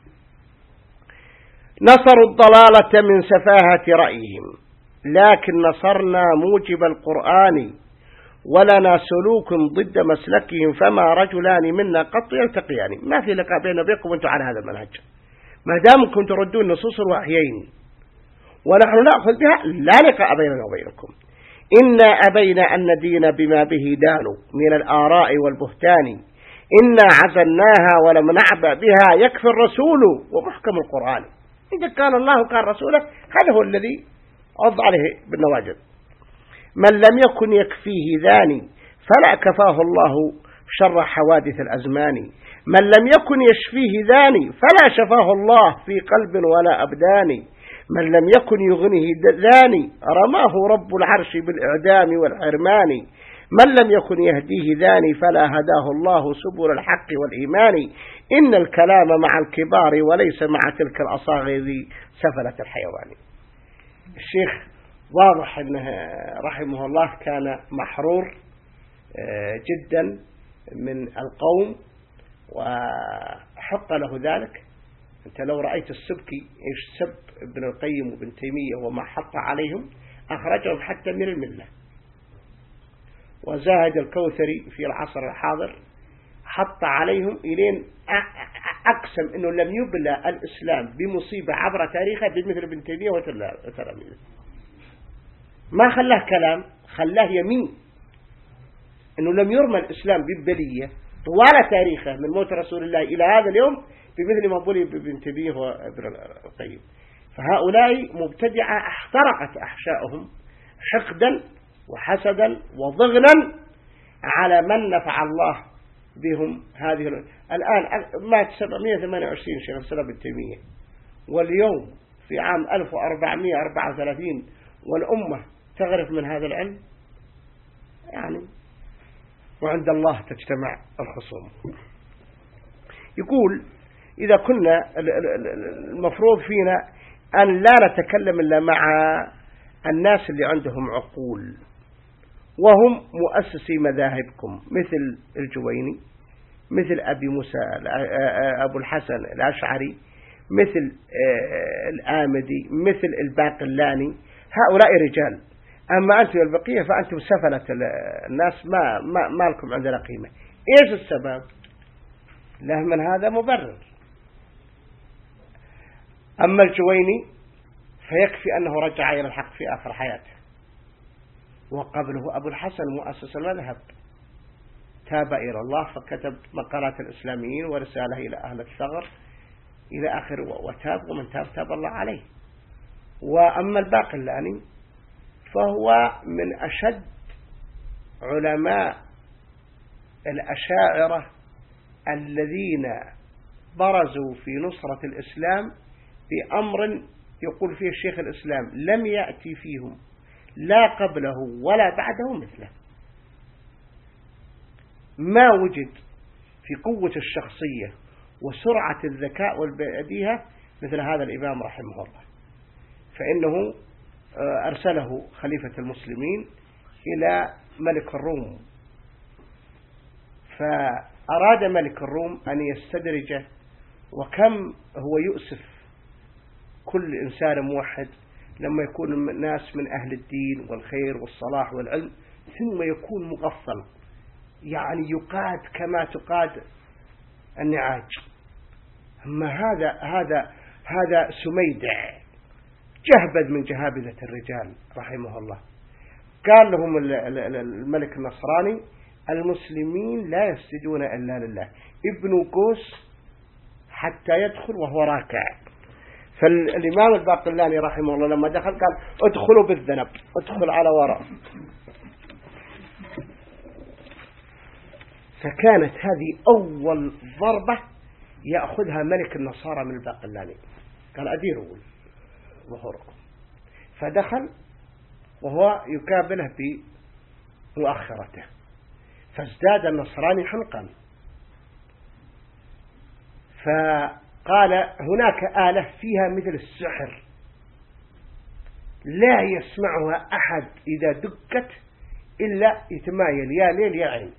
نصروا الضلالة من سفاهة رأيهم، لكن نصرنا موجب القرآن ولنا سلوك ضد مسلكهم فما رجلان منا قط يلتقيان. ما في لقاء بين وبينكم وانتم على هذا المنهج، ما دامكم تردون نصوص الوحيين ونحن نأخذ بها لا لقاء بيننا وبينكم. إنا أبينا أن ندين بما به دانوا من الآراء والبهتان، إنا عزلناها ولم نعبأ بها يكفي الرسول ومحكم القرآن. إذا كان الله وكان رسوله هذا هو الذي عض عليه بالنواجذ. من لم يكن يكفيه ذاني فلا كفاه الله شر حوادث الأزمان، من لم يكن يشفيه ذاني فلا شفاه الله في قلب ولا أبدان، من لم يكن يغنه ذاني رماه رب العرش بالإعدام والحرمان، من لم يكن يهديه ذاني فلا هداه الله سبل الحق والإيمان، إن الكلام مع الكبار وليس مع تلك الأصاغر سفلة الحيوان. الشيخ واضح أنه رحمه الله كان محرور جدا من القوم وحق له ذلك. أنت لو رأيت السبكي إيش سب ابن القيم وابن تيمية وما حط عليهم أخرجهم حتى من الملة. وزاهد الكوثري في العصر الحاضر حط عليهم إلين أقسم أنه لم يبلى الإسلام بمصيبة عبر تاريخه بمثل ابن تيمية وتلاميذه. ما خلاه كلام، خلاه يمين أنه لم يرمى الإسلام ببلية طوال تاريخه من موت رسول الله إلى هذا اليوم بمثل ما بلي بابن تيمية وابن القيم. فهؤلاء مبتدعة احترقت أحشاؤهم حقدا وحسدا وضغنا على من نفع الله بهم. هذه الآن مات 728 شيخ الإسلام ابن تيمية، واليوم في عام 1434 والأمة تغرف من هذا العلم يعني، وعند الله تجتمع الخصوم. يقول إذا كنا المفروض فينا أن لا نتكلم إلا مع الناس اللي عندهم عقول وهم مؤسسي مذاهبكم، مثل الجويني، مثل أبي موسى أبو الحسن الأشعري، مثل الآمدي، مثل الباقلاني. هؤلاء رجال. أما أنتم البقية فأنتم سفلة الناس، ما لكم عندنا قيمة. إيش السبب؟ له من هذا مبرر. أما الجويني فيكفي أنه رجع إلى الحق في آخر حياته، وقبله أبو الحسن مؤسس المذهب تاب إلى الله فكتب مقالات الإسلاميين ورسالة إلى أهل الثغر إلى آخر، وتاب، ومن تاب الله عليه. وأما الباقلاني فهو من أشد علماء الأشاعرة الذين برزوا في نصرة الإسلام بأمر يقول فيه الشيخ الإسلام لم يأتي فيهم لا قبله ولا بعده مثله. ما وجد في قوة الشخصية وسرعة الذكاء والبديهة مثل هذا الإمام رحمه الله. فإنه أرسله خليفة المسلمين إلى ملك الروم، فأراد ملك الروم أن يستدرجه، وكم هو يؤسف كل إنسان موحد لما يكون ناس من أهل الدين والخير والصلاح والعلم ثم يكون مغفل، يعني يقاد كما تقاد النعاج. أما هذا سميدع جهبذ من جهابذة الرجال رحمه الله. قال لهم الملك النصراني المسلمين لا يسجدون إلا لله، ابن قوس حتى يدخل وهو راكع. فالإمام الباقلاني رحمه الله لما دخل قال ادخلوا بالذنب، ادخل على وراء. فكانت هذه أول ضربة يأخذها ملك النصارى من الباقلاني، قال أديروا ظهوركم. فدخل وهو يكابله بمؤخرته، فازداد النصراني حنقا، فقال هناك آلة فيها مثل السحر لا يسمعها أحد إذا دكت إلا يتمايل يا ليل يا عين،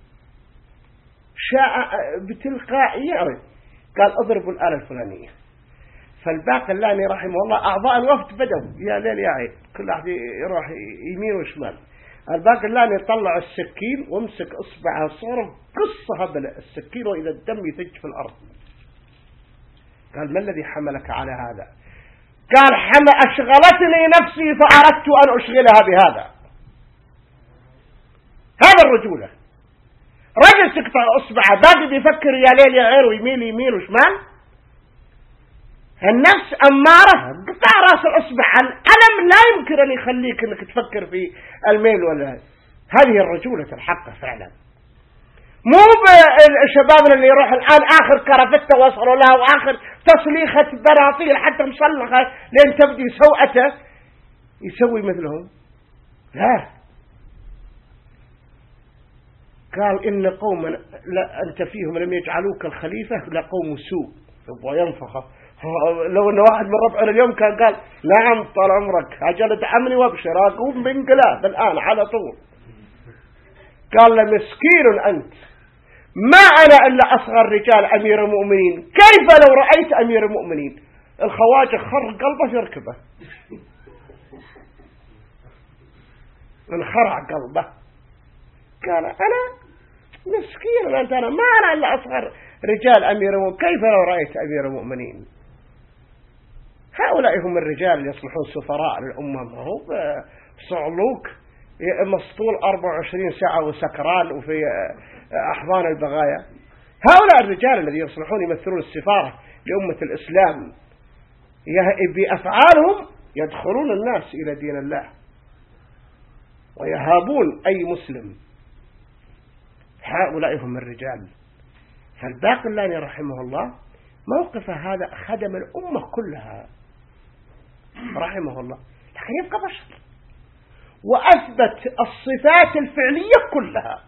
شاء بتلقائية. قال اضربوا الآلة الفلانية. فالباقلاني رحمه الله أعضاء الوفد بدوا يا ليل يا عين، كل واحد يروح يمين وشمال. الباقلاني يطلع السكين وامسك اصبعه صورة قصها بالسكين وإذا الدم يثج في الأرض. قال ما الذي حملك على هذا؟ قال أشغلتني نفسي فأردت أن أشغلها بهذا. هذا الرجولة. رجل تقطع أصبعه باقي بيفكر يا ليل يا عير ويميل يمين وشمال. النفس أمارة قطع رأس الأصبع. الألم لا يمكن أن يخليك أنك تفكر في الميل ولا هذه الرجولة الحقة فعلا. مو بشبابنا اللي يروح الآن آخر كرفتة وصلوا لها وآخر تصليخة براطيل حتى مصلخة لين تبدي سوءته يسوي مثلهم. لا. قال إن قوما أنت فيهم لم يجعلوك الخليفة لقوم سوء. يبغى ينفخه. لو أن واحد من ربعنا اليوم كان قال نعم طال عمرك أجل ادعمني وابشر أقوم بانقلاب الآن على طول. قال له مسكين أنت ما أنا إلا أصغر رجال أمير المؤمنين. كيف لو رأيت أمير المؤمنين؟ الخواجة خر قلبه في ركبه انخرع قلبه. قال أنا مسكين أنت أنا ما أنا إلا أصغر رجال أمير المؤمنين. كيف لو رأيت أمير المؤمنين؟ هؤلاء هم الرجال اللي يصلحون سفراء للأمة. ما هو صعلوك مسطول 24 ساعة وسكران وفي أحضان البغايا. هؤلاء الرجال الذين يصلحون يمثلون السفارة لأمة الإسلام بأفعالهم يدخلون الناس إلى دين الله ويهابون أي مسلم. هؤلاء هم الرجال. فالباقلاني رحمه الله موقفه هذا خدم الأمة كلها رحمه الله، لكن يبقى بشر وأثبت الصفات الفعلية كلها،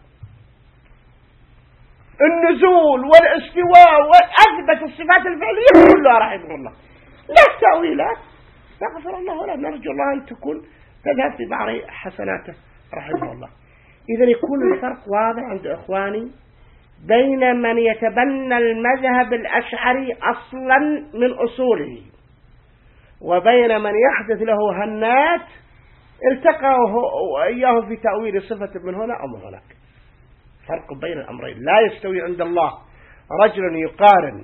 النزول والاستواء، وأثبت الصفات الفعلية كلها رحمه الله. لا تأويلات. نغفر الله ولا نرجو الله أن تكون تذهب في بعض حسناته رحمه الله. إذا يكون الفرق واضح عند إخواني بين من يتبنى المذهب الأشعري أصلا من أصوله وبين من يحدث له هنات التقوا وإياه في تأويل صفة من هنا أو من هناك. فرق بين الأمرين. لا يستوي عند الله رجل يقارن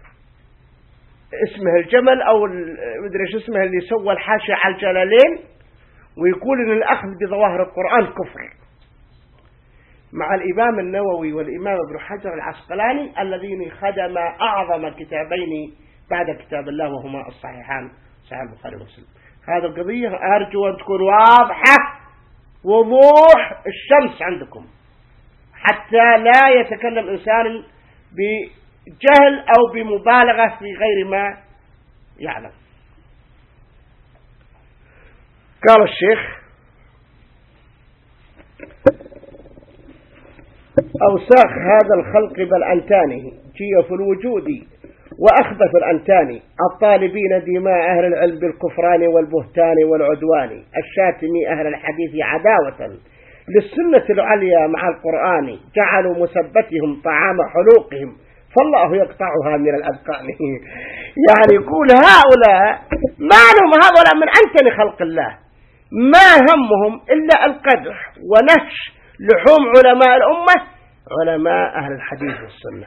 اسمه الجمل أو مدري ايش اسمه اللي سوى الحاشية على الجلالين ويقول إن الأخذ بظواهر القرآن كفر، مع الإمام النووي والإمام ابن حجر العسقلاني الذين خدم أعظم كتابين بعد كتاب الله وهما الصحيحان صحيح البخاري ومسلم. هذا القضية أرجو أن تكون واضحة وضوح الشمس عندكم حتى لا يتكلم إنسان بجهل أو بمبالغة في غير ما يعلم. قال الشيخ أوساخ هذا الخلق بالأنتان جيف الوجود وأخبث الأنتان الطالبين دماء أهل العلم بالكفران والبهتان والعدوان الشاتمي أهل الحديث عداوة للسنة العليا مع القرآن جعلوا مسبتهم طعام حلوقهم فالله يقطعها من الأذقان. يعني يقول هؤلاء ما لهم هؤلاء من أنتن خلق الله ما همهم إلا القدح ونهش لحوم علماء الأمة علماء أهل الحديث والسنة.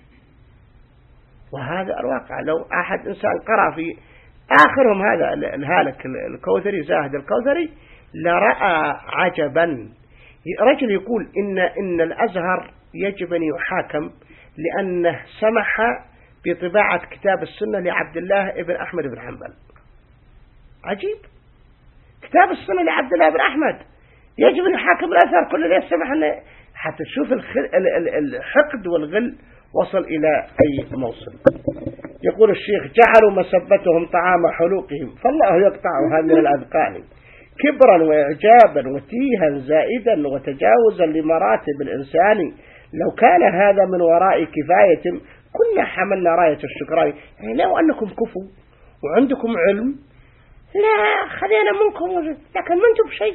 وهذا الواقع. لو أحد إنسان قرأ في آخرهم هذا الهالك الكوثري زاهد الكوثري لرأى عجبا. رجل يقول إن الأزهر يجب أن يحاكم لأنه سمح بطباعة كتاب السنة لعبد الله ابن أحمد بن حنبل. عجيب. كتاب السنة لعبد الله بن أحمد يجب أن يحاكم الأزهر كل ذي سمح أنه حتى تشوف الحقد والغل وصل إلى أي موصل. يقول الشيخ جعلوا مسبتهم طعام حلوقهم فالله يقطعها من الأذقان كبرا وإعجابا وتيها زائدا وتجاوزا لمراتب الإنسان لو كان هذا من وراء كفاية كنا حملنا راية الشكران. يعني لو أنكم كفوا وعندكم علم لا خلينا منكم لكن ما انتم بشيء.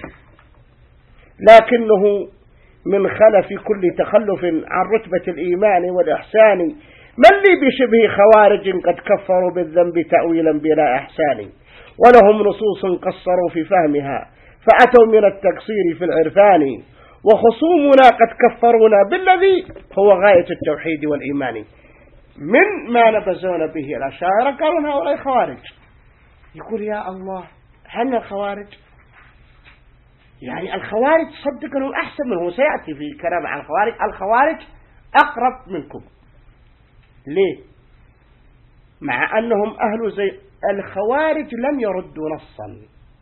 لكنه من خلف كل تخلف عن رتبة الإيمان والإحسان من لي بشبه خوارج قد كفروا بالذنب تأويلا بلا إحسان ولهم نصوص قصروا في فهمها فأتوا من التقصير في العرفان، وخصومنا قد كفرونا بالذي هو غاية التوحيد والإيمان، من ما نبذون به الأشاعرة قالوا هؤلاء خوارج. يقول يا الله، هل الخوارج؟ يعني الخوارج صدق أنهم أحسن منه، سيأتي في كلام عن الخوارج. الخوارج أقرب منكم. ليه؟ مع أنهم أهل زي الخوارج لم يردوا نصا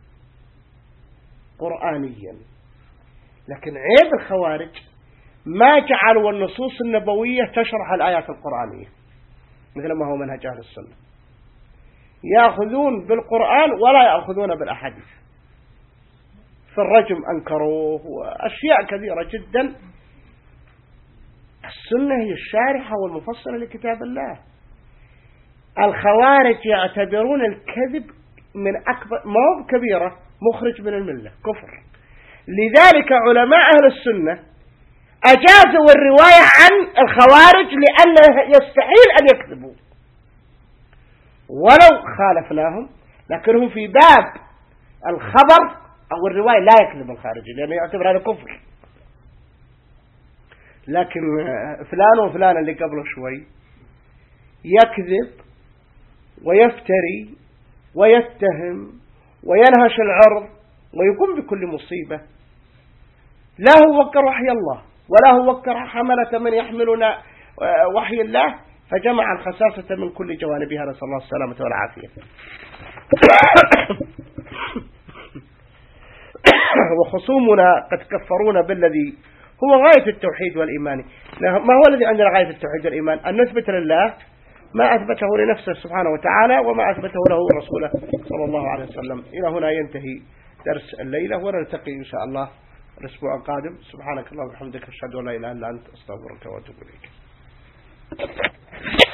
قرآنيا، لكن عيب الخوارج ما جعلوا النصوص النبوية تشرح الآيات القرآنية مثل ما هو منهج أهل السنة. يأخذون بالقرآن ولا يأخذون بالأحاديث. في الرجم أنكروه وأشياء كثيرة جدا. السنة هي الشارحة والمفصلة لكتاب الله. الخوارج يعتبرون الكذب من أكبر ما هو كبيرة، مخرج من الملة، كفر. لذلك علماء أهل السنة أجازوا الرواية عن الخوارج لأنه يستحيل أن يكذبوا ولو خالفناهم، لكنهم في باب الخبر أو الرواية لا يكذب الخارجي لأنه يعتبر هذا كفر. لكن فلان وفلان اللي قبله شوي يكذب ويفتري ويتهم وينهش العرض ويقوم بكل مصيبة. لا هو وكر وحي الله ولا هو وكر حملة من يحملنا وحي الله، فجمع الخساسة من كل جوانبها، نسأل الله السلامة والعافية. وخصومنا قد كفرونا بالذي هو غاية التوحيد والإيمان. ما هو الذي عندنا غاية التوحيد والإيمان؟ أن نثبت لله ما أثبته لنفسه سبحانه وتعالى وما أثبته له رسوله صلى الله عليه وسلم. إلى هنا ينتهي درس الليلة، ونلتقي إن شاء الله الأسبوع القادم. سبحانك اللهم وبحمدك، أشهد أن لا إله إلا أنت، أستغفرك وأتوب إليك.